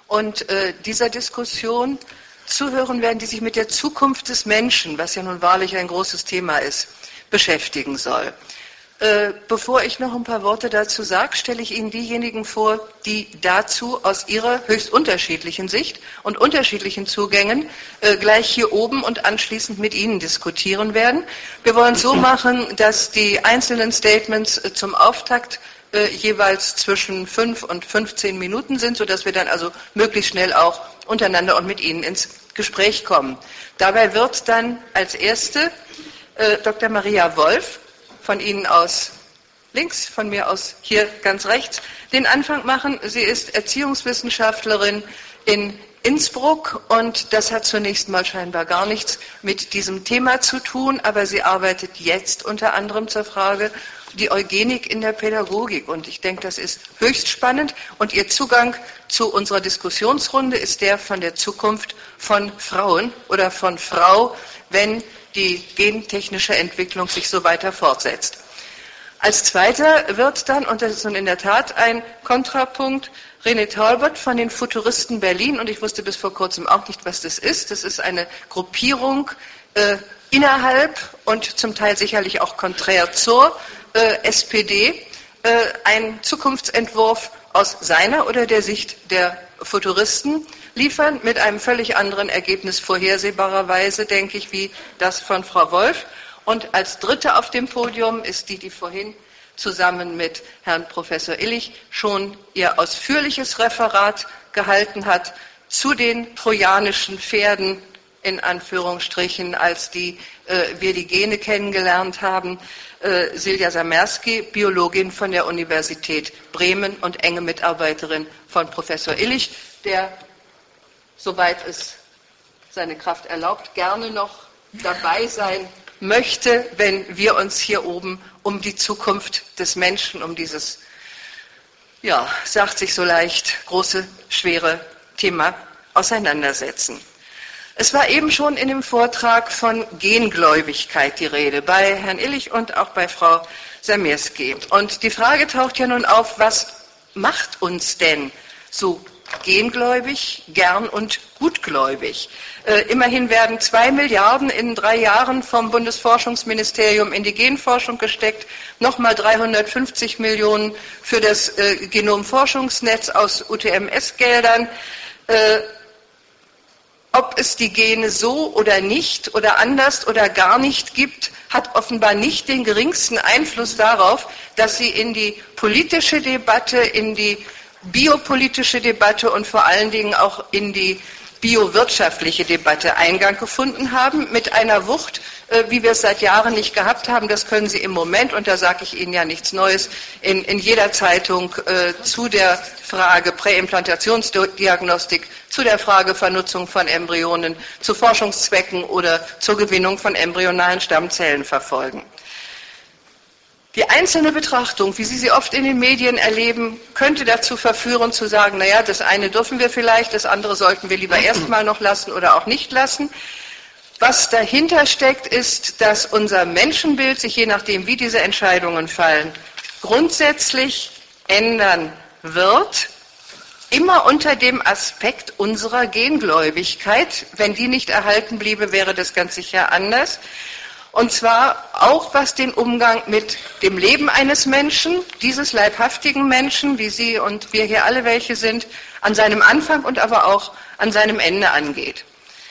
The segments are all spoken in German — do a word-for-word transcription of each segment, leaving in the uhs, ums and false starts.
und äh, dieser Diskussion zuhören werden, die sich mit der Zukunft des Menschen, was ja nun wahrlich ein großes Thema ist, beschäftigen soll. Äh, bevor ich noch ein paar Worte dazu sage, stelle ich Ihnen diejenigen vor, die dazu aus ihrer höchst unterschiedlichen Sicht und unterschiedlichen Zugängen äh, gleich hier oben und anschließend mit Ihnen diskutieren werden. Wir wollen es so machen, dass die einzelnen Statements äh, zum Auftakt äh, jeweils zwischen fünf und fünfzehn Minuten sind, sodass wir dann also möglichst schnell auch untereinander und mit Ihnen ins Gespräch kommen. Dabei wird dann als Erste äh, Doktor Maria Wolf von Ihnen aus links, von mir aus hier ganz rechts, den Anfang machen. Sie ist Erziehungswissenschaftlerin in Innsbruck und das hat zunächst mal scheinbar gar nichts mit diesem Thema zu tun, aber sie arbeitet jetzt unter anderem zur Frage die Eugenik in der Pädagogik und ich denke, das ist höchst spannend und ihr Zugang zu unserer Diskussionsrunde ist der von der Zukunft von Frauen oder von Frau, wenn die gentechnische Entwicklung sich so weiter fortsetzt. Als Zweiter wird dann, und das ist nun in der Tat ein Kontrapunkt, René Talbot von den Futuristen Berlin, und ich wusste bis vor kurzem auch nicht, was das ist. Das ist eine Gruppierung äh, innerhalb und zum Teil sicherlich auch konträr zur äh, S P D, äh, ein Zukunftsentwurf aus seiner oder der Sicht der Futuristen liefern, mit einem völlig anderen Ergebnis vorhersehbarerweise, denke ich, wie das von Frau Wolf. Und als Dritte auf dem Podium ist die, die vorhin zusammen mit Herrn Professor Illich schon ihr ausführliches Referat gehalten hat zu den trojanischen Pferden, in Anführungsstrichen, als die äh, wir die Gene kennengelernt haben. Äh, Silja Samersky, Biologin von der Universität Bremen und enge Mitarbeiterin von Professor Illich, der, soweit es seine Kraft erlaubt, gerne noch dabei sein möchte, wenn wir uns hier oben um die Zukunft des Menschen, um dieses, ja, sagt sich so leicht, große, schwere Thema auseinandersetzen. Es war eben schon in dem Vortrag von Gengläubigkeit die Rede, bei Herrn Illich und auch bei Frau Samersky. Und die Frage taucht ja nun auf, was macht uns denn so gengläubig, gern und gutgläubig? Äh, immerhin werden zwei Milliarden in drei Jahren vom Bundesforschungsministerium in die Genforschung gesteckt, nochmal dreihundertfünfzig Millionen für das äh, Genomforschungsnetz aus U T M S-Geldern. Äh, Ob es die Gene so oder nicht oder anders oder gar nicht gibt, hat offenbar nicht den geringsten Einfluss darauf, dass sie in die politische Debatte, in die biopolitische Debatte und vor allen Dingen auch in die biowirtschaftliche Debatte Eingang gefunden haben, mit einer Wucht, äh, wie wir es seit Jahren nicht gehabt haben. Das können Sie im Moment, und da sage ich Ihnen ja nichts Neues, in, in jeder Zeitung äh, zu der Frage Präimplantationsdiagnostik, zu der Frage Vernutzung von Embryonen, zu Forschungszwecken oder zur Gewinnung von embryonalen Stammzellen verfolgen. Die einzelne Betrachtung, wie Sie sie oft in den Medien erleben, könnte dazu verführen zu sagen, naja, das eine dürfen wir vielleicht, das andere sollten wir lieber erstmal noch lassen oder auch nicht lassen. Was dahinter steckt, ist, dass unser Menschenbild sich je nachdem, wie diese Entscheidungen fallen, grundsätzlich ändern wird, immer unter dem Aspekt unserer Gengläubigkeit. Wenn die nicht erhalten bliebe, wäre das ganz sicher anders. Und zwar auch was den Umgang mit dem Leben eines Menschen, dieses leibhaftigen Menschen, wie Sie und wir hier alle welche sind, an seinem Anfang und aber auch an seinem Ende angeht.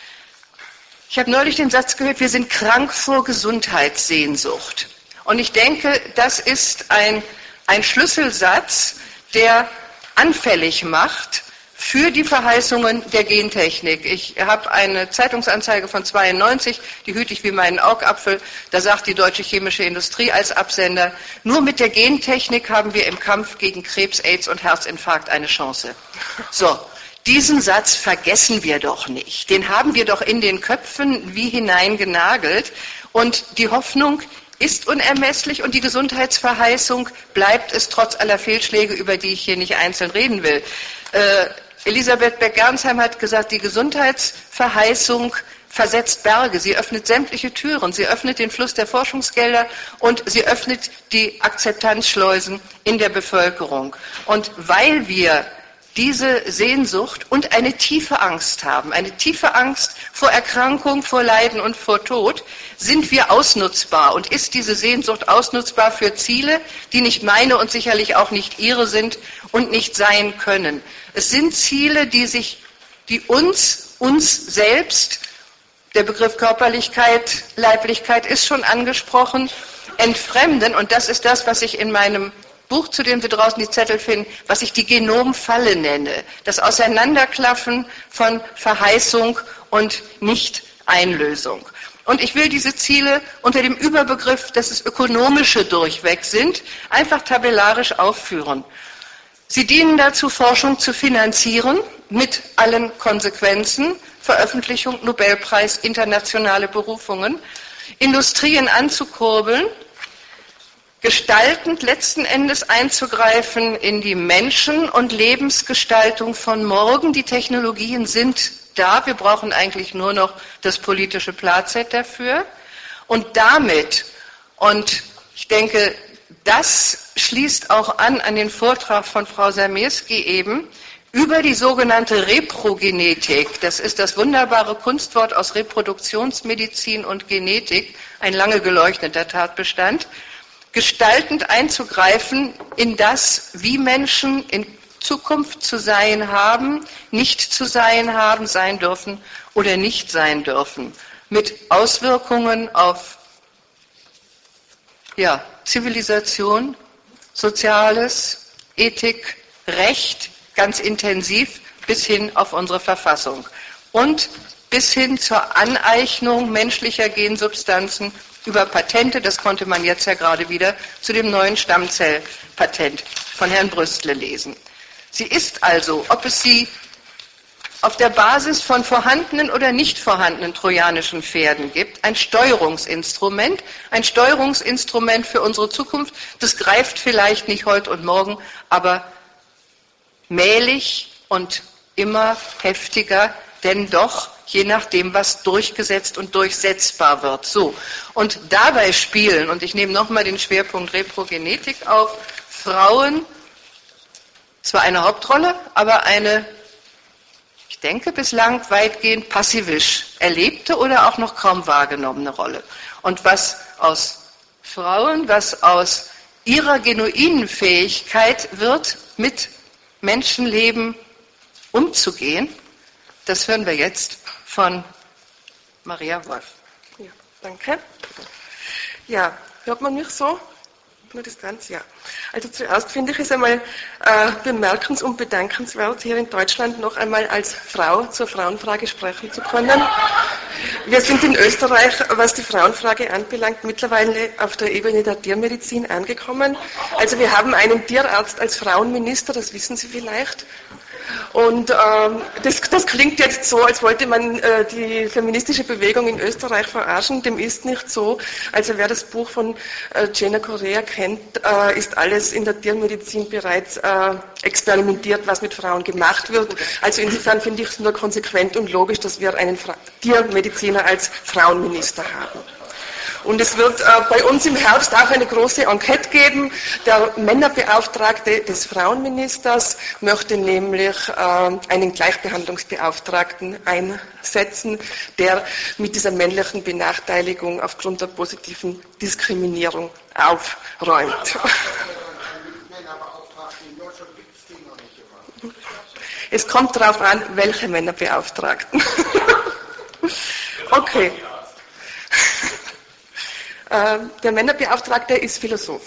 Ich habe neulich den Satz gehört, wir sind krank vor Gesundheitssehnsucht. Und ich denke, das ist ein, ein Schlüsselsatz, der anfällig macht für die Verheißungen der Gentechnik. Ich habe eine Zeitungsanzeige von zweiundneunzig, die hüte ich wie meinen Augapfel. Da sagt die deutsche chemische Industrie als Absender, nur mit der Gentechnik haben wir im Kampf gegen Krebs, AIDS und Herzinfarkt eine Chance. So, diesen Satz vergessen wir doch nicht. Den haben wir doch in den Köpfen wie hineingenagelt. Und die Hoffnung ist unermesslich und die Gesundheitsverheißung bleibt es trotz aller Fehlschläge, über die ich hier nicht einzeln reden will. Äh, Elisabeth Beck-Gernsheim hat gesagt, die Gesundheitsverheißung versetzt Berge, sie öffnet sämtliche Türen, sie öffnet den Fluss der Forschungsgelder und sie öffnet die Akzeptanzschleusen in der Bevölkerung. Und weil wir diese Sehnsucht und eine tiefe Angst haben, eine tiefe Angst vor Erkrankung, vor Leiden und vor Tod, sind wir ausnutzbar und ist diese Sehnsucht ausnutzbar für Ziele, die nicht meine und sicherlich auch nicht Ihre sind und nicht sein können. Es sind Ziele, die sich, die uns, uns selbst, der Begriff Körperlichkeit, Leiblichkeit ist schon angesprochen, entfremden, und das ist das, was ich in meinem Buch, zu dem Sie draußen die Zettel finden, was ich die Genomfalle nenne, das Auseinanderklaffen von Verheißung und Nicht-Einlösung. Und ich will diese Ziele unter dem Überbegriff, dass es ökonomische durchweg sind, einfach tabellarisch aufführen. Sie dienen dazu, Forschung zu finanzieren, mit allen Konsequenzen, Veröffentlichung, Nobelpreis, internationale Berufungen, Industrien anzukurbeln, gestaltend letzten Endes einzugreifen in die Menschen- und Lebensgestaltung von morgen. Die Technologien sind da, wir brauchen eigentlich nur noch das politische Platzett dafür. Und damit, und ich denke, das schließt auch an an den Vortrag von Frau Samirski eben, über die sogenannte Reprogenetik, das ist das wunderbare Kunstwort aus Reproduktionsmedizin und Genetik, ein lange geleuchteter Tatbestand, gestaltend einzugreifen in das, wie Menschen in Zukunft zu sein haben, nicht zu sein haben, sein dürfen oder nicht sein dürfen, mit Auswirkungen auf ja, Zivilisation, Soziales, Ethik, Recht, ganz intensiv bis hin auf unsere Verfassung und bis hin zur Aneignung menschlicher Gensubstanzen über Patente, das konnte man jetzt ja gerade wieder zu dem neuen Stammzellpatent von Herrn Brüstle lesen. Sie ist also, ob es sie auf der Basis von vorhandenen oder nicht vorhandenen trojanischen Pferden gibt, ein Steuerungsinstrument, ein Steuerungsinstrument für unsere Zukunft. Das greift vielleicht nicht heute und morgen, aber mählich und immer heftiger, denn doch je nachdem, was durchgesetzt und durchsetzbar wird. So. Und dabei spielen, und ich nehme nochmal den Schwerpunkt Reprogenetik auf, Frauen zwar eine Hauptrolle, aber eine, ich denke, bislang weitgehend passivisch erlebte oder auch noch kaum wahrgenommene Rolle. Und was aus Frauen, was aus ihrer genuinen Fähigkeit wird, mit Menschenleben umzugehen, das hören wir jetzt von Maria Wolf. Ja, danke. Ja, hört man mich so? Nur Distanz, ja. Also zuerst finde ich es einmal äh, bemerkens- und bedankenswert, hier in Deutschland noch einmal als Frau zur Frauenfrage sprechen zu können. Wir sind in Österreich, was die Frauenfrage anbelangt, mittlerweile auf der Ebene der Tiermedizin angekommen. Also wir haben einen Tierarzt als Frauenminister, das wissen Sie vielleicht. Und ähm, das, das klingt jetzt so, als wollte man äh, die feministische Bewegung in Österreich verarschen. Dem ist nicht so. Also wer das Buch von äh, Jenna Correa kennt, äh, ist alles in der Tiermedizin bereits äh, experimentiert, was mit Frauen gemacht wird. Also insofern finde ich es nur konsequent und logisch, dass wir einen Fra- Tiermediziner als Frauenminister haben. Und es wird äh, bei uns im Herbst auch eine große Enquete geben. Der Männerbeauftragte des Frauenministers möchte nämlich äh, einen Gleichbehandlungsbeauftragten einsetzen, der mit dieser männlichen Benachteiligung aufgrund der positiven Diskriminierung aufräumt. Es kommt darauf an, welche Männerbeauftragten. Okay. Der Männerbeauftragte ist Philosoph.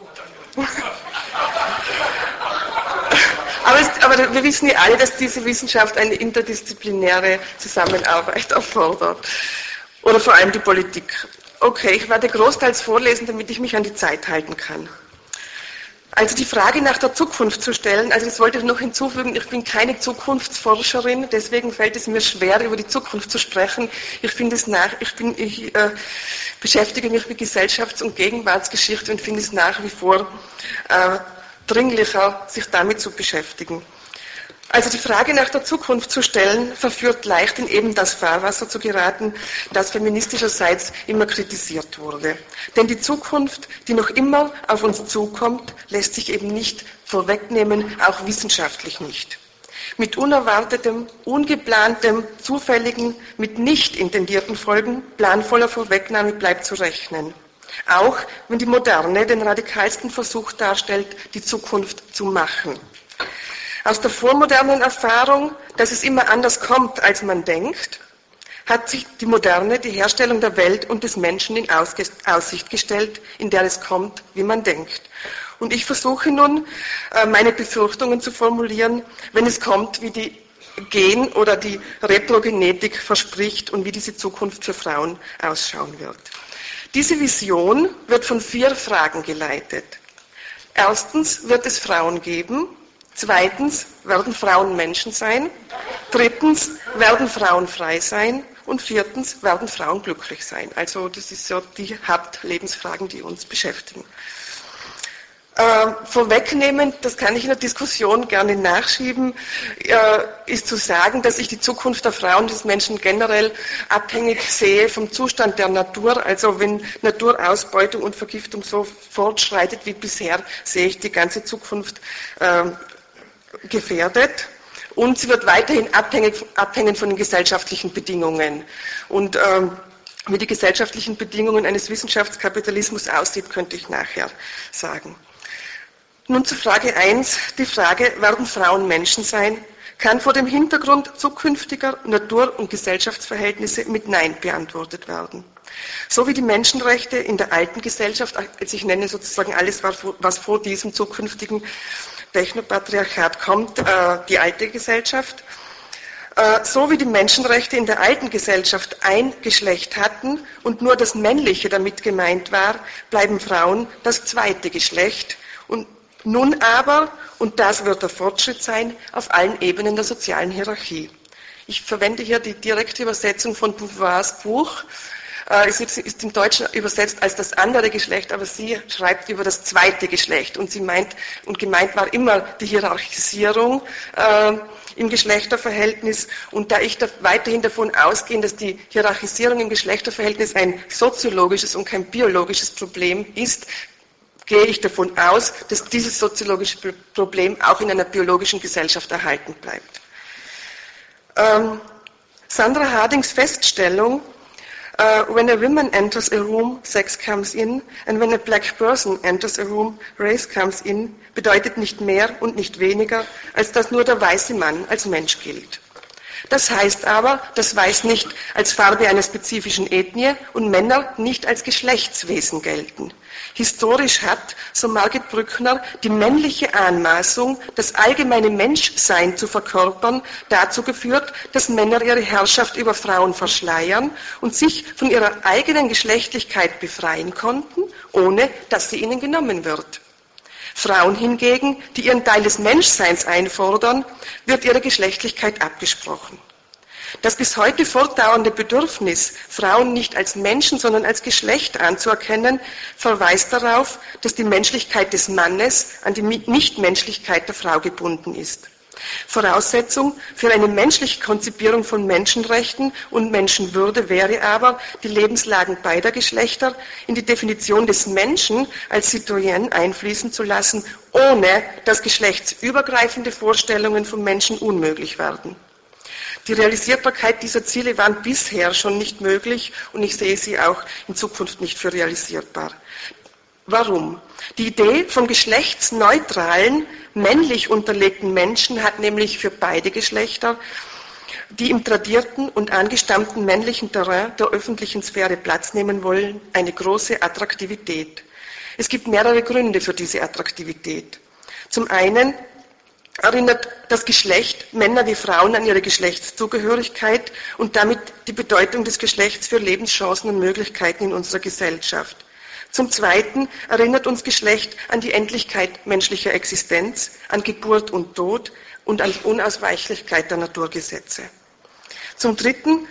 Aber, es, aber wir wissen ja alle, dass diese Wissenschaft eine interdisziplinäre Zusammenarbeit erfordert. Oder vor allem die Politik. Okay, ich werde großteils vorlesen, damit ich mich an die Zeit halten kann. Also die Frage nach der Zukunft zu stellen, also das wollte ich noch hinzufügen, ich bin keine Zukunftsforscherin, deswegen fällt es mir schwer, über die Zukunft zu sprechen. Ich finde es nach, ich bin, ich äh, beschäftige mich mit Gesellschafts- und Gegenwartsgeschichte und finde es nach wie vor äh, dringlicher, sich damit zu beschäftigen. Also die Frage nach der Zukunft zu stellen, verführt leicht in eben das Fahrwasser zu geraten, das feministischerseits immer kritisiert wurde. Denn die Zukunft, die noch immer auf uns zukommt, lässt sich eben nicht vorwegnehmen, auch wissenschaftlich nicht. Mit unerwartetem, ungeplantem, zufälligen, mit nicht intendierten Folgen planvoller Vorwegnahme bleibt zu rechnen. Auch wenn die Moderne den radikalsten Versuch darstellt, die Zukunft zu machen. Aus der vormodernen Erfahrung, dass es immer anders kommt, als man denkt, hat sich die Moderne die Herstellung der Welt und des Menschen in Aussicht gestellt, in der es kommt, wie man denkt. Und ich versuche nun, meine Befürchtungen zu formulieren, wenn es kommt, wie die Gen- oder die Retrogenetik verspricht und wie diese Zukunft für Frauen ausschauen wird. Diese Vision wird von vier Fragen geleitet. Erstens wird es Frauen geben. Zweitens werden Frauen Menschen sein. Drittens werden Frauen frei sein. Und viertens werden Frauen glücklich sein. Also das ist so die Hauptlebensfragen, die uns beschäftigen. Äh, vorwegnehmend, das kann ich in der Diskussion gerne nachschieben, äh, ist zu sagen, dass ich die Zukunft der Frauen des Menschen generell abhängig sehe vom Zustand der Natur. Also wenn Naturausbeutung und Vergiftung so fortschreitet wie bisher, sehe ich die ganze Zukunft äh, gefährdet. Und sie wird weiterhin abhängig, abhängen von den gesellschaftlichen Bedingungen. Und ähm, wie die gesellschaftlichen Bedingungen eines Wissenschaftskapitalismus aussieht, könnte ich nachher sagen. Nun zu Frage eins. Die Frage, werden Frauen Menschen sein, kann vor dem Hintergrund zukünftiger Natur- und Gesellschaftsverhältnisse mit Nein beantwortet werden. So wie die Menschenrechte in der alten Gesellschaft, also ich nenne sozusagen alles, was vor diesem zukünftigen Technopatriarchat kommt, äh, die alte Gesellschaft, äh, so wie die Menschenrechte in der alten Gesellschaft ein Geschlecht hatten und nur das Männliche damit gemeint war, bleiben Frauen das zweite Geschlecht und nun aber, und das wird der Fortschritt sein, auf allen Ebenen der sozialen Hierarchie. Ich verwende hier die direkte Übersetzung von Beauvoirs Buch. Es ist im Deutschen übersetzt als das andere Geschlecht, aber sie schreibt über das zweite Geschlecht. Und sie meint, und gemeint war immer die Hierarchisierung äh, im Geschlechterverhältnis. Und da ich da weiterhin davon ausgehe, dass die Hierarchisierung im Geschlechterverhältnis ein soziologisches und kein biologisches Problem ist, gehe ich davon aus, dass dieses soziologische Problem auch in einer biologischen Gesellschaft erhalten bleibt. Ähm, Sandra Hardings Feststellung, Uh, when a woman enters a room, sex comes in, and when a black person enters a room, race comes in, bedeutet nicht mehr und nicht weniger, als dass nur der weiße Mann als Mensch gilt. Das heißt aber, dass Weiß nicht als Farbe einer spezifischen Ethnie und Männer nicht als Geschlechtswesen gelten. Historisch hat, so Margit Brückner, die männliche Anmaßung, das allgemeine Menschsein zu verkörpern, dazu geführt, dass Männer ihre Herrschaft über Frauen verschleiern und sich von ihrer eigenen Geschlechtlichkeit befreien konnten, ohne dass sie ihnen genommen wird. Frauen hingegen, die ihren Teil des Menschseins einfordern, wird ihre Geschlechtlichkeit abgesprochen. Das bis heute fortdauernde Bedürfnis, Frauen nicht als Menschen, sondern als Geschlecht anzuerkennen, verweist darauf, dass die Menschlichkeit des Mannes an die Nichtmenschlichkeit der Frau gebunden ist. Voraussetzung für eine menschliche Konzipierung von Menschenrechten und Menschenwürde wäre aber, die Lebenslagen beider Geschlechter in die Definition des Menschen als Citoyen einfließen zu lassen, ohne dass geschlechtsübergreifende Vorstellungen vom Menschen unmöglich werden. Die Realisierbarkeit dieser Ziele waren bisher schon nicht möglich und ich sehe sie auch in Zukunft nicht für realisierbar. Warum? Die Idee vom geschlechtsneutralen, männlich unterlegten Menschen hat nämlich für beide Geschlechter, die im tradierten und angestammten männlichen Terrain der öffentlichen Sphäre Platz nehmen wollen, eine große Attraktivität. Es gibt mehrere Gründe für diese Attraktivität. Zum einen erinnert das Geschlecht Männer wie Frauen an ihre Geschlechtszugehörigkeit und damit die Bedeutung des Geschlechts für Lebenschancen und Möglichkeiten in unserer Gesellschaft. Zum Zweiten erinnert uns Geschlecht an die Endlichkeit menschlicher Existenz, an Geburt und Tod und an die Unausweichlichkeit der Naturgesetze. Zum Dritten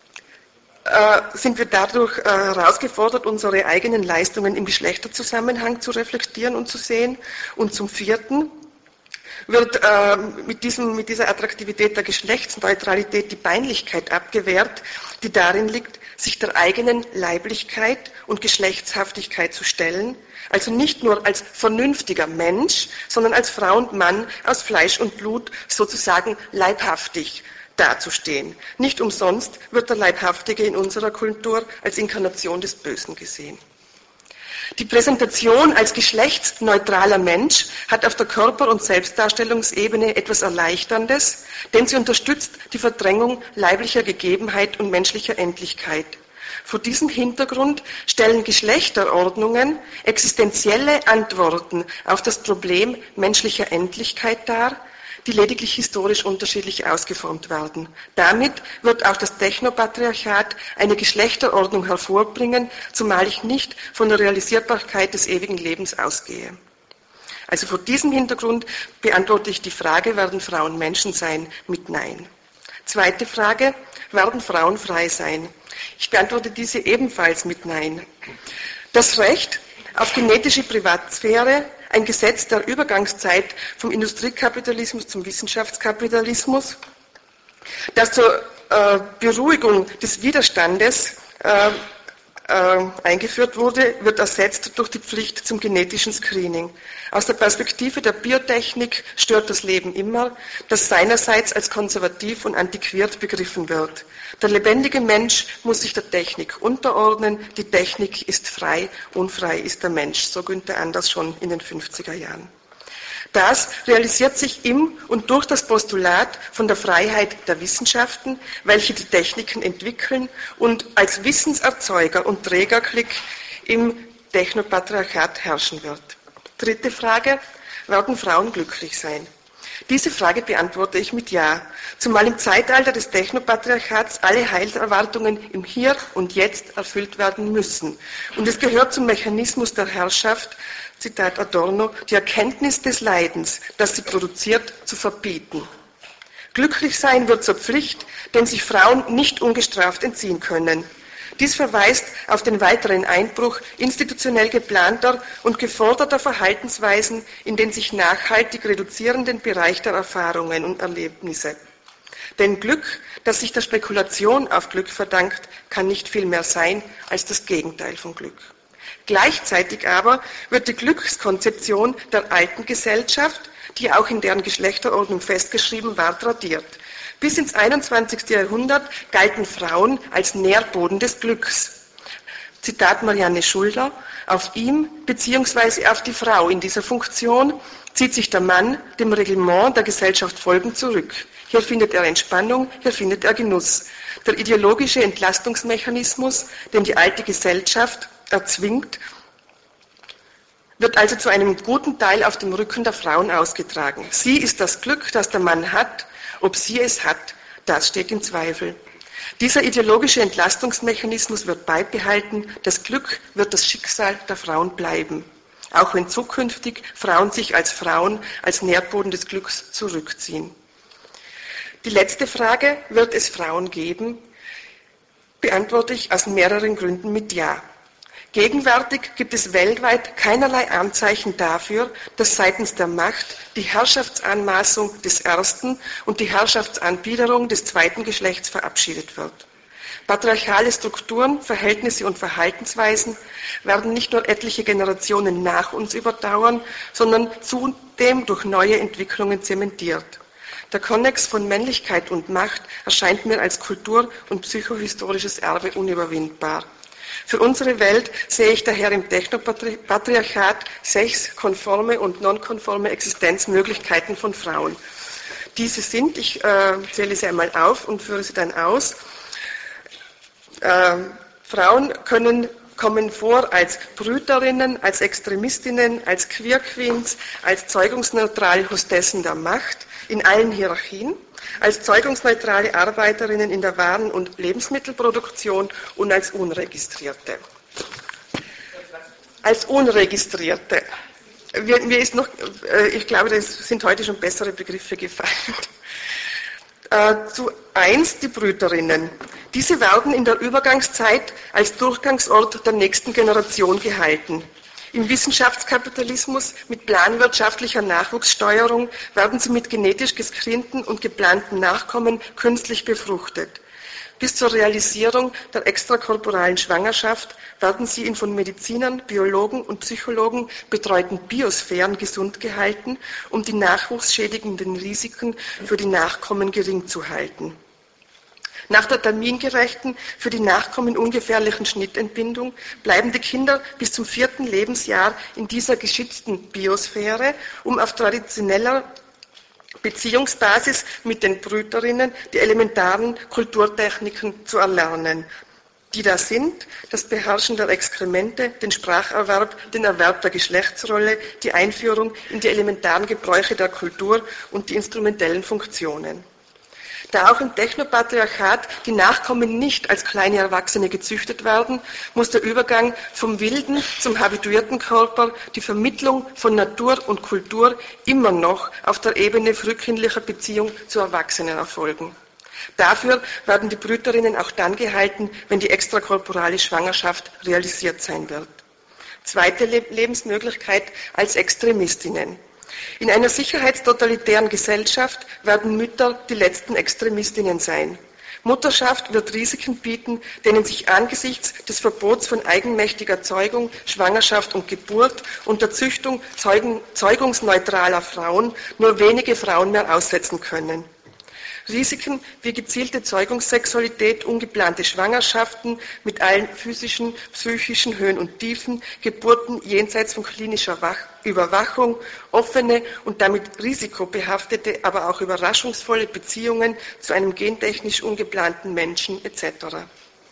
äh, sind wir dadurch äh, herausgefordert, unsere eigenen Leistungen im Geschlechterzusammenhang zu reflektieren und zu sehen. Und zum Vierten wird äh, mit, diesem, mit dieser Attraktivität der Geschlechtsneutralität die Peinlichkeit abgewehrt, die darin liegt, sich der eigenen Leiblichkeit und Geschlechtshaftigkeit zu stellen, also nicht nur als vernünftiger Mensch, sondern als Frau und Mann aus Fleisch und Blut sozusagen leibhaftig dazustehen. Nicht umsonst wird der Leibhaftige in unserer Kultur als Inkarnation des Bösen gesehen. Die Präsentation als geschlechtsneutraler Mensch hat auf der Körper- und Selbstdarstellungsebene etwas Erleichterndes, denn sie unterstützt die Verdrängung leiblicher Gegebenheit und menschlicher Endlichkeit. Vor diesem Hintergrund stellen Geschlechterordnungen existenzielle Antworten auf das Problem menschlicher Endlichkeit dar, die lediglich historisch unterschiedlich ausgeformt werden. Damit wird auch das Technopatriarchat eine Geschlechterordnung hervorbringen, zumal ich nicht von der Realisierbarkeit des ewigen Lebens ausgehe. Also vor diesem Hintergrund beantworte ich die Frage, werden Frauen Menschen sein, mit Nein. Zweite Frage, werden Frauen frei sein? Ich beantworte diese ebenfalls mit Nein. Das Recht auf genetische Privatsphäre, ein Gesetz der Übergangszeit vom Industriekapitalismus zum Wissenschaftskapitalismus, das zur äh, Beruhigung des Widerstandes äh, äh, eingeführt wurde, wird ersetzt durch die Pflicht zum genetischen Screening. Aus der Perspektive der Biotechnik stört das Leben immer, das seinerseits als konservativ und antiquiert begriffen wird. Der lebendige Mensch muss sich der Technik unterordnen, die Technik ist frei, unfrei ist der Mensch, so Günther Anders schon in den fünfziger Jahren. Das realisiert sich im und durch das Postulat von der Freiheit der Wissenschaften, welche die Techniken entwickeln und als Wissenserzeuger und Trägerklick im Technopatriarchat herrschen wird. Dritte Frage, werden Frauen glücklich sein? Diese Frage beantworte ich mit Ja, zumal im Zeitalter des Technopatriarchats alle Heilserwartungen im Hier und Jetzt erfüllt werden müssen. Und es gehört zum Mechanismus der Herrschaft, Zitat Adorno, die Erkenntnis des Leidens, das sie produziert, zu verbieten. Glücklich sein wird zur Pflicht, denn sich Frauen nicht ungestraft entziehen können. Dies verweist auf den weiteren Einbruch institutionell geplanter und geforderter Verhaltensweisen in den sich nachhaltig reduzierenden Bereich der Erfahrungen und Erlebnisse. Denn Glück, das sich der Spekulation auf Glück verdankt, kann nicht viel mehr sein als das Gegenteil von Glück. Gleichzeitig aber wird die Glückskonzeption der alten Gesellschaft, die auch in deren Geschlechterordnung festgeschrieben war, tradiert. Bis ins einundzwanzigste Jahrhundert galten Frauen als Nährboden des Glücks. Zitat Marianne Schuldler, auf ihm bzw. auf die Frau in dieser Funktion zieht sich der Mann dem Reglement der Gesellschaft folgend zurück. Hier findet er Entspannung, hier findet er Genuss. Der ideologische Entlastungsmechanismus, den die alte Gesellschaft erzwingt, wird also zu einem guten Teil auf dem Rücken der Frauen ausgetragen. Sie ist das Glück, das der Mann hat. Ob sie es hat, das steht in Zweifel. Dieser ideologische Entlastungsmechanismus wird beibehalten. Das Glück wird das Schicksal der Frauen bleiben. Auch wenn zukünftig Frauen sich als Frauen, als Nährboden des Glücks zurückziehen. Die letzte Frage, wird es Frauen geben? Beantworte ich aus mehreren Gründen mit Ja. Gegenwärtig gibt es weltweit keinerlei Anzeichen dafür, dass seitens der Macht die Herrschaftsanmaßung des ersten und die Herrschaftsanbiederung des zweiten Geschlechts verabschiedet wird. Patriarchale Strukturen, Verhältnisse und Verhaltensweisen werden nicht nur etliche Generationen nach uns überdauern, sondern zudem durch neue Entwicklungen zementiert. Der Konnex von Männlichkeit und Macht erscheint mir als kultur- und psychohistorisches Erbe unüberwindbar. Für unsere Welt sehe ich daher im Technopatriarchat sechs konforme und nonkonforme Existenzmöglichkeiten von Frauen. Diese sind, ich äh, zähle sie einmal auf und führe sie dann aus. Äh, Frauen können kommen vor als Brüterinnen, als Extremistinnen, als Queer Queens, als zeugungsneutrale Hostessen der Macht in allen Hierarchien, als zeugungsneutrale Arbeiterinnen in der Waren- und Lebensmittelproduktion und als Unregistrierte. Als Unregistrierte. Mir ist noch, ich glaube, es sind heute schon bessere Begriffe gefallen. Zu eins die Brüterinnen. Diese werden in der Übergangszeit als Durchgangsort der nächsten Generation gehalten. Im Wissenschaftskapitalismus mit planwirtschaftlicher Nachwuchssteuerung werden sie mit genetisch gescreenten und geplanten Nachkommen künstlich befruchtet. Bis zur Realisierung der extrakorporalen Schwangerschaft werden sie in von Medizinern, Biologen und Psychologen betreuten Biosphären gesund gehalten, um die nachwuchsschädigenden Risiken für die Nachkommen gering zu halten. Nach der termingerechten, für die Nachkommen ungefährlichen Schnittentbindung bleiben die Kinder bis zum vierten Lebensjahr in dieser geschützten Biosphäre, um auf traditioneller Beziehungsbasis mit den Brüterinnen die elementaren Kulturtechniken zu erlernen, die da sind: das Beherrschen der Exkremente, den Spracherwerb, den Erwerb der Geschlechtsrolle, die Einführung in die elementaren Gebräuche der Kultur und die instrumentellen Funktionen. Da auch im Technopatriarchat die Nachkommen nicht als kleine Erwachsene gezüchtet werden, muss der Übergang vom wilden zum habituierten Körper, die Vermittlung von Natur und Kultur immer noch auf der Ebene frühkindlicher Beziehung zu Erwachsenen erfolgen. Dafür werden die Brüterinnen auch dann gehalten, wenn die extrakorporale Schwangerschaft realisiert sein wird. Zweite Lebensmöglichkeit als Extremistinnen. In einer sicherheitstotalitären Gesellschaft werden Mütter die letzten Extremistinnen sein. Mutterschaft wird Risiken bieten, denen sich angesichts des Verbots von eigenmächtiger Zeugung, Schwangerschaft und Geburt und der Züchtung Zeugen, zeugungsneutraler Frauen nur wenige Frauen mehr aussetzen können. Risiken wie gezielte Zeugungssexualität, ungeplante Schwangerschaften mit allen physischen, psychischen Höhen und Tiefen, Geburten jenseits von klinischer Überwachung, offene und damit risikobehaftete, aber auch überraschungsvolle Beziehungen zu einem gentechnisch ungeplanten Menschen et cetera.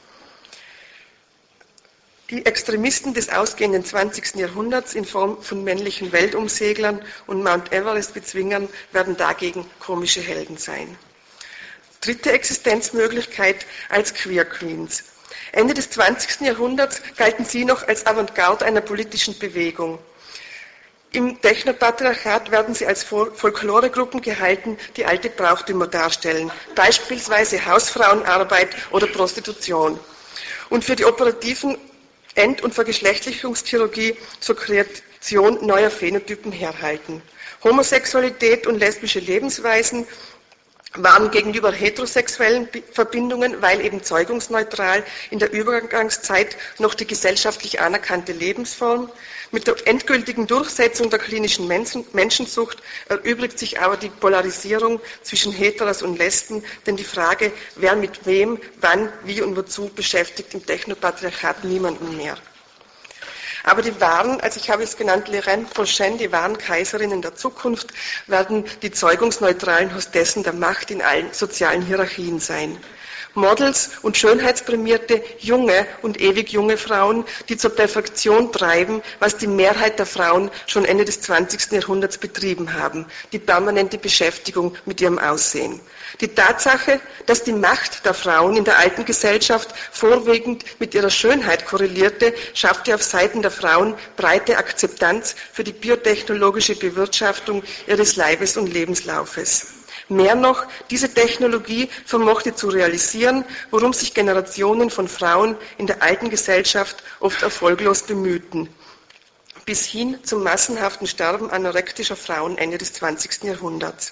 Die Extremisten des ausgehenden zwanzigsten Jahrhunderts in Form von männlichen Weltumseglern und Mount Everest-Bezwingern werden dagegen komische Helden sein. Dritte Existenzmöglichkeit als Queer Queens. Ende des zwanzigsten Jahrhunderts galten sie noch als Avantgarde einer politischen Bewegung. Im Technopatriarchat werden sie als Folkloregruppen gehalten, die alte Brauchtümer darstellen, beispielsweise Hausfrauenarbeit oder Prostitution. Und für die operativen End- und Vergeschlechtlichungschirurgie zur Kreation neuer Phänotypen herhalten. Homosexualität und lesbische Lebensweisen waren gegenüber heterosexuellen Verbindungen, weil eben zeugungsneutral, in der Übergangszeit noch die gesellschaftlich anerkannte Lebensform. Mit der endgültigen Durchsetzung der klinischen Menschensucht erübrigt sich aber die Polarisierung zwischen Heteros und Lesben, denn die Frage, wer mit wem, wann, wie und wozu, beschäftigt im Technopatriarchat niemanden mehr. Aber die wahren, also ich habe es genannt, les reines prochaines, die wahren Kaiserinnen der Zukunft, werden die zeugungsneutralen Hostessen der Macht in allen sozialen Hierarchien sein. Models und schönheitsprämierte junge und ewig junge Frauen, die zur Perfektion treiben, was die Mehrheit der Frauen schon Ende des zwanzigsten Jahrhunderts betrieben haben, die permanente Beschäftigung mit ihrem Aussehen. Die Tatsache, dass die Macht der Frauen in der alten Gesellschaft vorwiegend mit ihrer Schönheit korrelierte, schaffte auf Seiten der Frauen breite Akzeptanz für die biotechnologische Bewirtschaftung ihres Leibes und Lebenslaufes. Mehr noch, diese Technologie vermochte zu realisieren, worum sich Generationen von Frauen in der alten Gesellschaft oft erfolglos bemühten, bis hin zum massenhaften Sterben anorektischer Frauen Ende des zwanzigsten Jahrhunderts.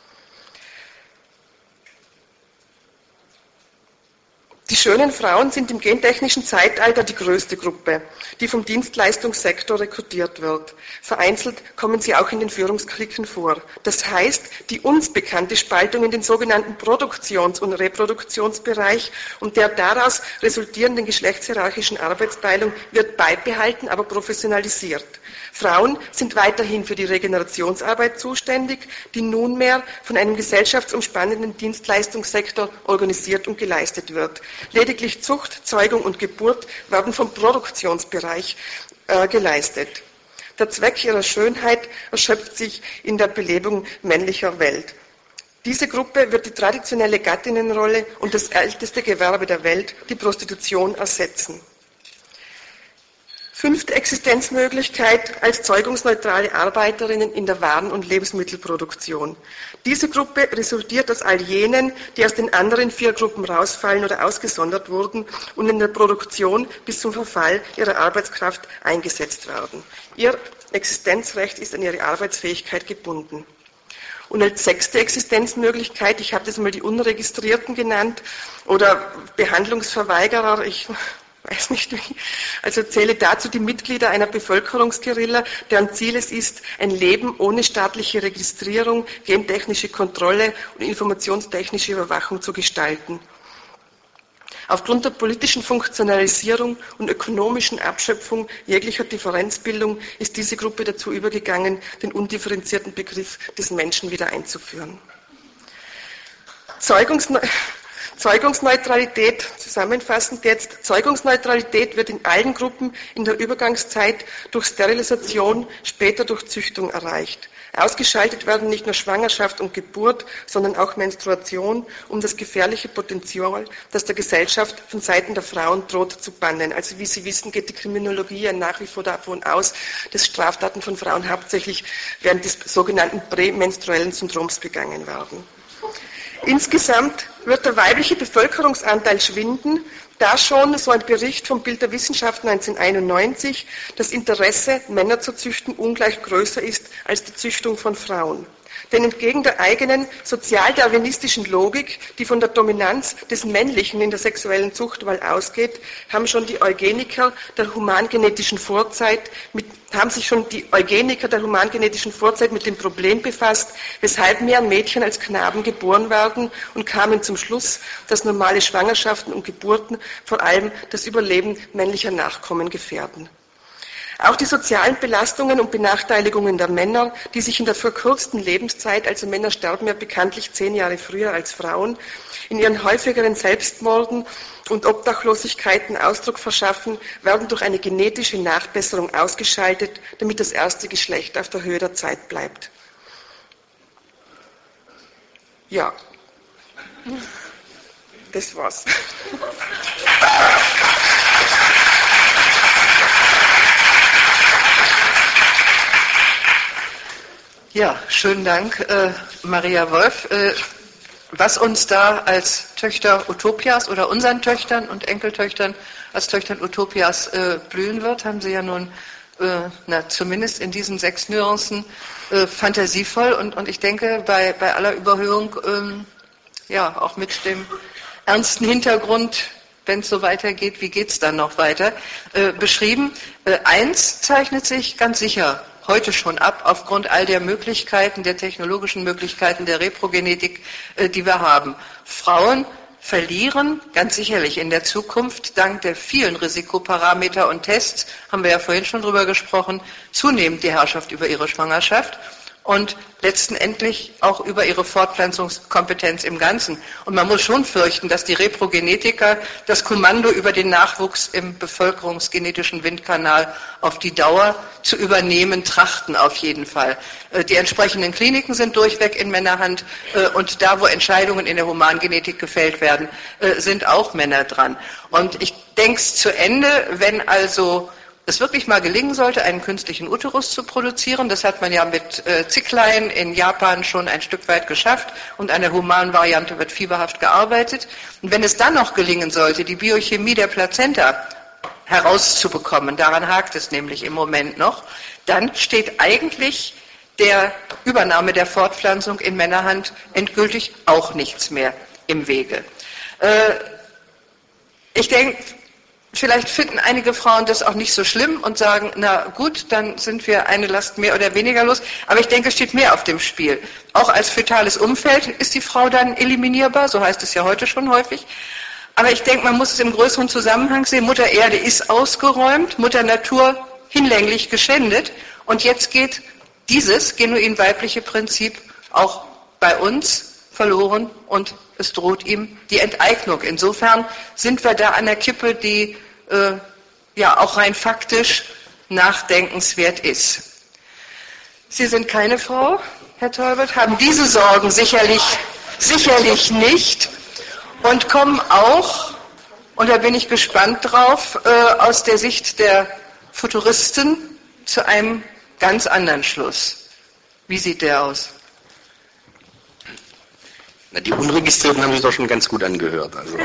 Die schönen Frauen sind im gentechnischen Zeitalter die größte Gruppe, die vom Dienstleistungssektor rekrutiert wird. Vereinzelt kommen sie auch in den Führungsklicken vor. Das heißt, die uns bekannte Spaltung in den sogenannten Produktions- und Reproduktionsbereich und der daraus resultierenden geschlechtshierarchischen Arbeitsteilung wird beibehalten, aber professionalisiert. Frauen sind weiterhin für die Regenerationsarbeit zuständig, die nunmehr von einem gesellschaftsumspannenden Dienstleistungssektor organisiert und geleistet wird. Lediglich Zucht, Zeugung und Geburt werden vom Produktionsbereich äh, geleistet. Der Zweck ihrer Schönheit erschöpft sich in der Belebung männlicher Welt. Diese Gruppe wird die traditionelle Gattinnenrolle und das älteste Gewerbe der Welt, die Prostitution, ersetzen. Fünfte Existenzmöglichkeit als zeugungsneutrale Arbeiterinnen in der Waren- und Lebensmittelproduktion. Diese Gruppe resultiert aus all jenen, die aus den anderen vier Gruppen rausfallen oder ausgesondert wurden und in der Produktion bis zum Verfall ihrer Arbeitskraft eingesetzt werden. Ihr Existenzrecht ist an ihre Arbeitsfähigkeit gebunden. Und als sechste Existenzmöglichkeit, ich habe das mal die Unregistrierten genannt, oder Behandlungsverweigerer, ich weiß nicht wie, also zähle dazu die Mitglieder einer Bevölkerungsguerilla, deren Ziel es ist, ein Leben ohne staatliche Registrierung, gentechnische Kontrolle und informationstechnische Überwachung zu gestalten. Aufgrund der politischen Funktionalisierung und ökonomischen Abschöpfung jeglicher Differenzbildung ist diese Gruppe dazu übergegangen, den undifferenzierten Begriff des Menschen wieder einzuführen. Zeugungsneu Zeugungsneutralität, zusammenfassend jetzt, Zeugungsneutralität wird in allen Gruppen in der Übergangszeit durch Sterilisation, später durch Züchtung erreicht. Ausgeschaltet werden nicht nur Schwangerschaft und Geburt, sondern auch Menstruation, um das gefährliche Potenzial, das der Gesellschaft von Seiten der Frauen droht, zu bannen. Also wie Sie wissen, geht die Kriminologie ja nach wie vor davon aus, dass Straftaten von Frauen hauptsächlich während des sogenannten prämenstruellen Syndroms begangen werden. Insgesamt wird der weibliche Bevölkerungsanteil schwinden, da schon, so ein Bericht vom Bild der Wissenschaft neunzehnhunderteinundneunzig, das Interesse, Männer zu züchten, ungleich größer ist als die Züchtung von Frauen. Denn entgegen der eigenen sozialdarwinistischen Logik, die von der Dominanz des Männlichen in der sexuellen Zuchtwahl ausgeht, haben schon die Eugeniker der humangenetischen Vorzeit mit, haben sich schon die Eugeniker der humangenetischen Vorzeit mit dem Problem befasst, weshalb mehr Mädchen als Knaben geboren werden, und kamen zum Schluss, dass normale Schwangerschaften und Geburten vor allem das Überleben männlicher Nachkommen gefährden. Auch die sozialen Belastungen und Benachteiligungen der Männer, die sich in der verkürzten Lebenszeit, also Männer sterben ja bekanntlich zehn Jahre früher als Frauen, in ihren häufigeren Selbstmorden und Obdachlosigkeiten Ausdruck verschaffen, werden durch eine genetische Nachbesserung ausgeschaltet, damit das erste Geschlecht auf der Höhe der Zeit bleibt. Ja, das war's. Ja, schönen Dank, äh, Maria Wolf. Äh, was uns da als Töchter Utopias oder unseren Töchtern und Enkeltöchtern als Töchtern Utopias äh, blühen wird, haben Sie ja nun äh, na, zumindest in diesen sechs Nuancen äh, fantasievoll und, und ich denke bei, bei aller Überhöhung, ähm, ja, auch mit dem ernsten Hintergrund, wenn es so weitergeht, wie geht es dann noch weiter, äh, beschrieben. Äh, eins zeichnet sich ganz sicher heute schon ab, aufgrund all der Möglichkeiten, der technologischen Möglichkeiten der Reprogenetik, äh, die wir haben. Frauen verlieren ganz sicherlich in der Zukunft, dank der vielen Risikoparameter und Tests, haben wir ja vorhin schon drüber gesprochen, zunehmend die Herrschaft über ihre Schwangerschaft und letztendlich auch über ihre Fortpflanzungskompetenz im Ganzen. Und man muss schon fürchten, dass die Reprogenetiker das Kommando über den Nachwuchs im bevölkerungsgenetischen Windkanal auf die Dauer zu übernehmen trachten, auf jeden Fall. Die entsprechenden Kliniken sind durchweg in Männerhand und da, wo Entscheidungen in der Humangenetik gefällt werden, sind auch Männer dran. Und ich denke es zu Ende, wenn also es wirklich mal gelingen sollte, einen künstlichen Uterus zu produzieren. Das hat man ja mit äh, Zicklein in Japan schon ein Stück weit geschafft und an der humanen Variante wird fieberhaft gearbeitet. Und wenn es dann noch gelingen sollte, die Biochemie der Plazenta herauszubekommen, daran hakt es nämlich im Moment noch, dann steht eigentlich der Übernahme der Fortpflanzung in Männerhand endgültig auch nichts mehr im Wege. Äh, ich denke, vielleicht finden einige Frauen das auch nicht so schlimm und sagen, na gut, dann sind wir eine Last mehr oder weniger los. Aber ich denke, es steht mehr auf dem Spiel. Auch als fötales Umfeld ist die Frau dann eliminierbar, so heißt es ja heute schon häufig. Aber ich denke, man muss es im größeren Zusammenhang sehen. Mutter Erde ist ausgeräumt, Mutter Natur hinlänglich geschändet. Und jetzt geht dieses genuin weibliche Prinzip auch bei uns verloren und es droht ihm die Enteignung. Insofern sind wir da an der Kippe, die äh, ja auch rein faktisch nachdenkenswert ist. Sie sind keine Frau, Herr Teubert, haben diese Sorgen sicherlich, sicherlich nicht und kommen auch, und da bin ich gespannt drauf, äh, aus der Sicht der Futuristen zu einem ganz anderen Schluss. Wie sieht der aus? Na, die Unregistrierten haben sich doch schon ganz gut angehört. Also.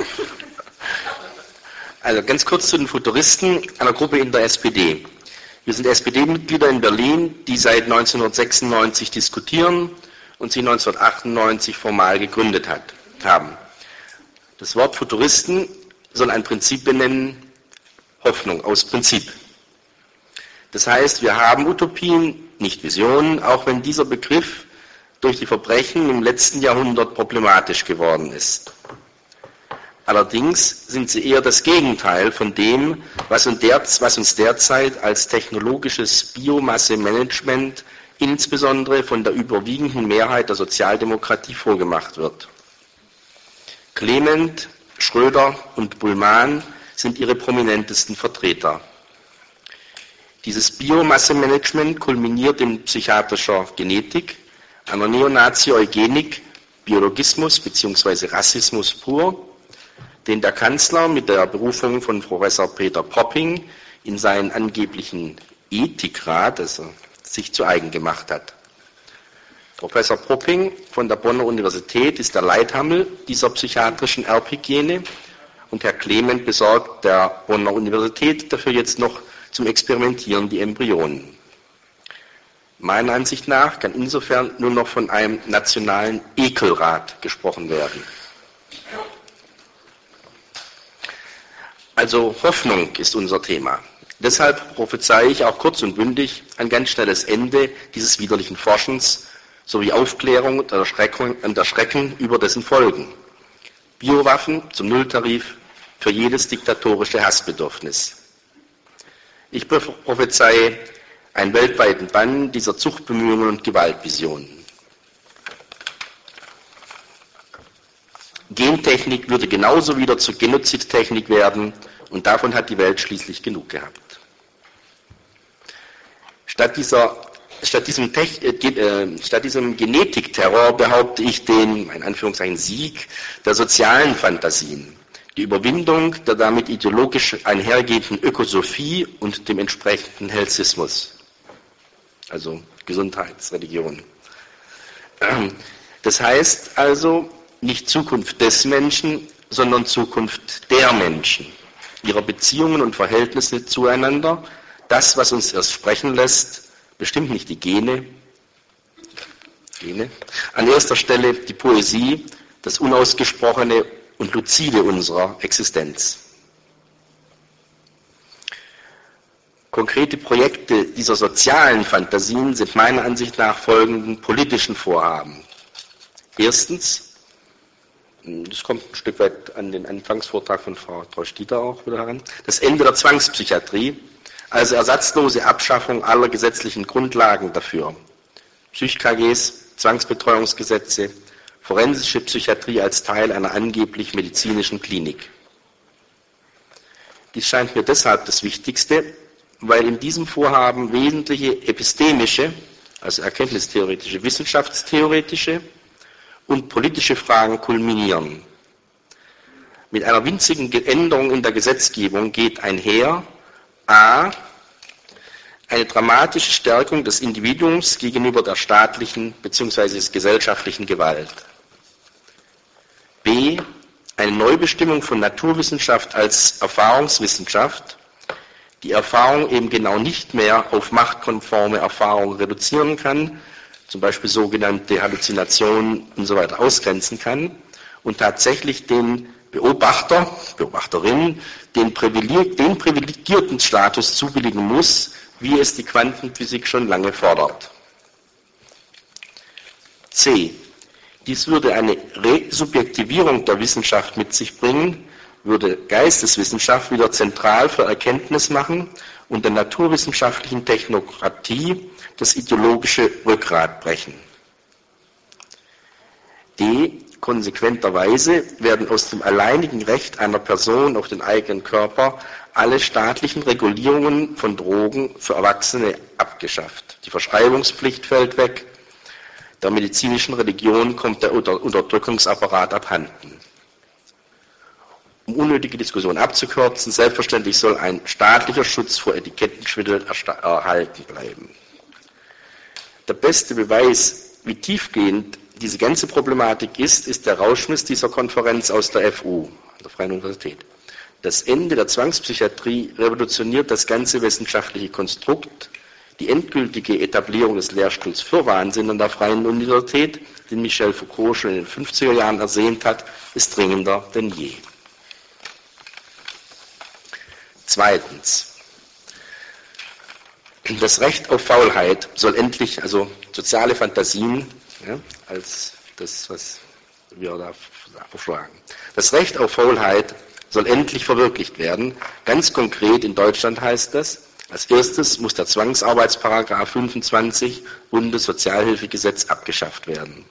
also ganz kurz zu den Futuristen, einer Gruppe in der S P D. Wir sind S P D-Mitglieder in Berlin, die seit neunzehnhundertsechsundneunzig diskutieren und sie neunzehnhundertachtundneunzig formal gegründet hat, haben. Das Wort Futuristen soll ein Prinzip benennen, Hoffnung aus Prinzip. Das heißt, wir haben Utopien, nicht Visionen, auch wenn dieser Begriff durch die Verbrechen im letzten Jahrhundert problematisch geworden ist. Allerdings sind sie eher das Gegenteil von dem, was uns derzeit als technologisches Biomassemanagement insbesondere von der überwiegenden Mehrheit der Sozialdemokratie vorgemacht wird. Clement, Schröder und Bullmann sind ihre prominentesten Vertreter. Dieses Biomassemanagement kulminiert in psychiatrischer Genetik, einer Neonazi-Eugenik, Biologismus bzw. Rassismus pur, den der Kanzler mit der Berufung von Professor Peter Popping in seinen angeblichen Ethikrat, also sich zu eigen gemacht hat. Professor Popping von der Bonner Universität ist der Leithammel dieser psychiatrischen Erbhygiene und Herr Clement besorgt der Bonner Universität dafür jetzt noch zum Experimentieren die Embryonen. Meiner Ansicht nach kann insofern nur noch von einem nationalen Ekelrat gesprochen werden. Also Hoffnung ist unser Thema. Deshalb prophezeie ich auch kurz und bündig ein ganz schnelles Ende dieses widerlichen Forschens sowie Aufklärung und Erschreckung, und Erschrecken über dessen Folgen. Biowaffen zum Nulltarif für jedes diktatorische Hassbedürfnis. Ich prophezeie einen weltweiten Bann dieser Zuchtbemühungen und Gewaltvisionen. Gentechnik würde genauso wieder zur Genozidtechnik werden und davon hat die Welt schließlich genug gehabt. Statt, dieser, statt, diesem, Tech, äh, statt diesem Genetikterror behaupte ich den, in Anführungszeichen, Sieg der sozialen Fantasien, die Überwindung der damit ideologisch einhergehenden Ökosophie und dem entsprechenden Hellsismus, also Gesundheitsreligion. Das heißt also, nicht Zukunft des Menschen, sondern Zukunft der Menschen, ihrer Beziehungen und Verhältnisse zueinander. Das, was uns erst sprechen lässt, bestimmt nicht die Gene, Gene. An erster Stelle die Poesie, das Unausgesprochene und Luzide unserer Existenz. Konkrete Projekte dieser sozialen Fantasien sind meiner Ansicht nach folgenden politischen Vorhaben. Erstens, das kommt ein Stück weit an den Anfangsvortrag von Frau Treu-Stieter auch wieder heran, das Ende der Zwangspsychiatrie, also ersatzlose Abschaffung aller gesetzlichen Grundlagen dafür. Psych-K Gs, Zwangsbetreuungsgesetze, forensische Psychiatrie als Teil einer angeblich medizinischen Klinik. Dies scheint mir deshalb das Wichtigste, weil in diesem Vorhaben wesentliche epistemische, also erkenntnistheoretische, wissenschaftstheoretische und politische Fragen kulminieren. Mit einer winzigen Änderung in der Gesetzgebung geht einher a. eine dramatische Stärkung des Individuums gegenüber der staatlichen bzw. des gesellschaftlichen Gewalt. B. eine Neubestimmung von Naturwissenschaft als Erfahrungswissenschaft, die Erfahrung eben genau nicht mehr auf machtkonforme Erfahrung reduzieren kann, zum Beispiel sogenannte Halluzinationen und so weiter ausgrenzen kann und tatsächlich den Beobachter, Beobachterin, den, privileg, den privilegierten Status zubilligen muss, wie es die Quantenphysik schon lange fordert. C. Dies würde eine Resubjektivierung der Wissenschaft mit sich bringen, würde Geisteswissenschaft wieder zentral für Erkenntnis machen und der naturwissenschaftlichen Technokratie das ideologische Rückgrat brechen. D. Konsequenterweise werden aus dem alleinigen Recht einer Person auf den eigenen Körper alle staatlichen Regulierungen von Drogen für Erwachsene abgeschafft. Die Verschreibungspflicht fällt weg, der medizinischen Religion kommt der Unterdrückungsapparat abhanden. Um unnötige Diskussionen abzukürzen, selbstverständlich soll ein staatlicher Schutz vor Etikettenschwindel erhalten bleiben. Der beste Beweis, wie tiefgehend diese ganze Problematik ist, ist der Rauschmiss dieser Konferenz aus der F U, der Freien Universität. Das Ende der Zwangspsychiatrie revolutioniert das ganze wissenschaftliche Konstrukt. Die endgültige Etablierung des Lehrstuhls für Wahnsinn an der Freien Universität, den Michel Foucault schon in den fünfziger Jahren ersehnt hat, ist dringender denn je. Zweitens. Das Recht auf Faulheit soll endlich, also soziale Fantasien, ja, als das, was wir da vorschlagen. Das Recht auf Faulheit soll endlich verwirklicht werden. Ganz konkret in Deutschland heißt das, als erstes muss der Zwangsarbeitsparagraph fünfundzwanzig Bundessozialhilfegesetz abgeschafft werden.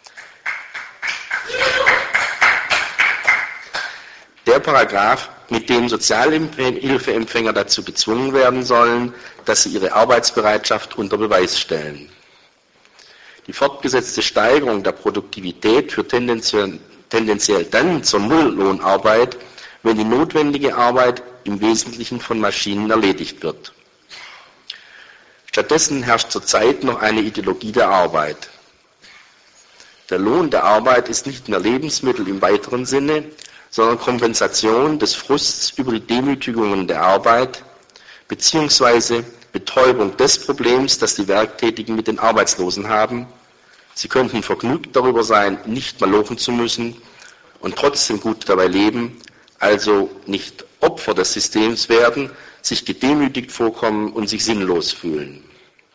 Der Paragraph, mit dem Sozialhilfeempfänger dazu gezwungen werden sollen, dass sie ihre Arbeitsbereitschaft unter Beweis stellen. Die fortgesetzte Steigerung der Produktivität führt tendenziell, tendenziell dann zur Nulllohnarbeit, wenn die notwendige Arbeit im Wesentlichen von Maschinen erledigt wird. Stattdessen herrscht zurzeit noch eine Ideologie der Arbeit. Der Lohn der Arbeit ist nicht mehr Lebensmittel im weiteren Sinne, sondern Kompensation des Frusts über die Demütigungen der Arbeit beziehungsweise Betäubung des Problems, das die Werktätigen mit den Arbeitslosen haben. Sie könnten vergnügt darüber sein, nicht mehr lochen zu müssen und trotzdem gut dabei leben, also nicht Opfer des Systems werden, sich gedemütigt vorkommen und sich sinnlos fühlen.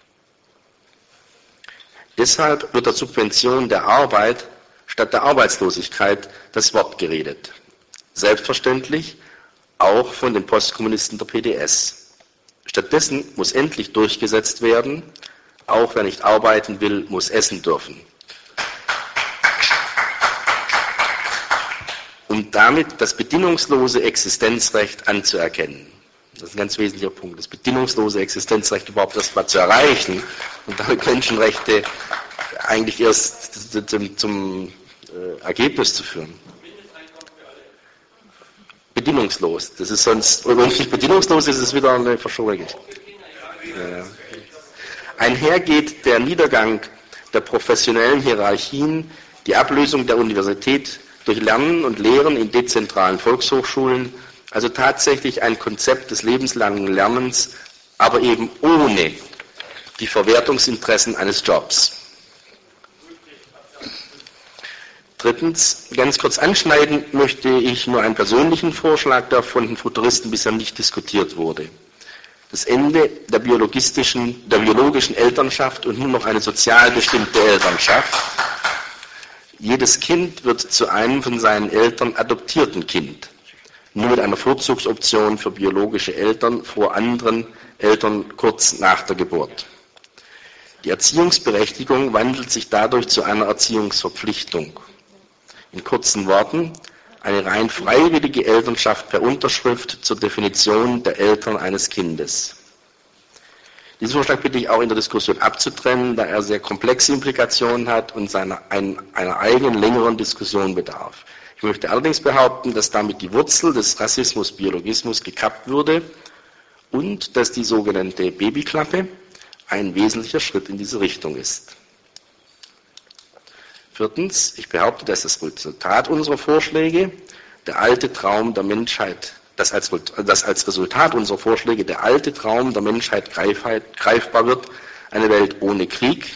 Deshalb wird der Subvention der Arbeit statt der Arbeitslosigkeit das Wort geredet. Selbstverständlich auch von den Postkommunisten der P D S. Stattdessen muss endlich durchgesetzt werden, auch wer nicht arbeiten will, muss essen dürfen. Um damit das bedingungslose Existenzrecht anzuerkennen. Das ist ein ganz wesentlicher Punkt, das bedingungslose Existenzrecht überhaupt erst mal zu erreichen und damit Menschenrechte eigentlich erst zum, zum äh, Ergebnis zu führen. Bedingungslos. Das ist sonst, wenn es nicht bedingungslos ist, ist es wieder eine Verschwörung. Ja. Einhergeht der Niedergang der professionellen Hierarchien, die Ablösung der Universität durch Lernen und Lehren in dezentralen Volkshochschulen, also tatsächlich ein Konzept des lebenslangen Lernens, aber eben ohne die Verwertungsinteressen eines Jobs. Drittens, ganz kurz anschneiden möchte ich nur einen persönlichen Vorschlag, der von den Futuristen bisher nicht diskutiert wurde. Das Ende der biologistischen, der biologischen Elternschaft und nur noch eine sozial bestimmte Elternschaft. Jedes Kind wird zu einem von seinen Eltern adoptierten Kind, nur mit einer Vorzugsoption für biologische Eltern vor anderen Eltern kurz nach der Geburt. Die Erziehungsberechtigung wandelt sich dadurch zu einer Erziehungsverpflichtung. In kurzen Worten, eine rein freiwillige Elternschaft per Unterschrift zur Definition der Eltern eines Kindes. Diesen Vorschlag bitte ich auch in der Diskussion abzutrennen, da er sehr komplexe Implikationen hat und seiner, ein, einer eigenen längeren Diskussion bedarf. Ich möchte allerdings behaupten, dass damit die Wurzel des Rassismus-Biologismus gekappt würde und dass die sogenannte Babyklappe ein wesentlicher Schritt in diese Richtung ist. Viertens, ich behaupte, dass das Resultat unserer Vorschläge, der alte Traum der Menschheit, dass als, dass als Resultat unserer Vorschläge der alte Traum der Menschheit greifbar wird, eine Welt ohne Krieg.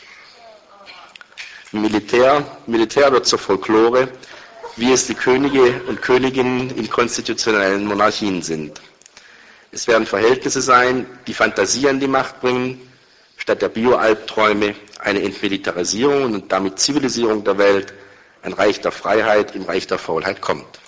Militär, Militär wird zur Folklore, wie es die Könige und Königinnen in konstitutionellen Monarchien sind. Es werden Verhältnisse sein, die Fantasie an die Macht bringen, statt der Bio-Albträume eine Entmilitarisierung und damit Zivilisierung der Welt, ein Reich der Freiheit im Reich der Faulheit kommt.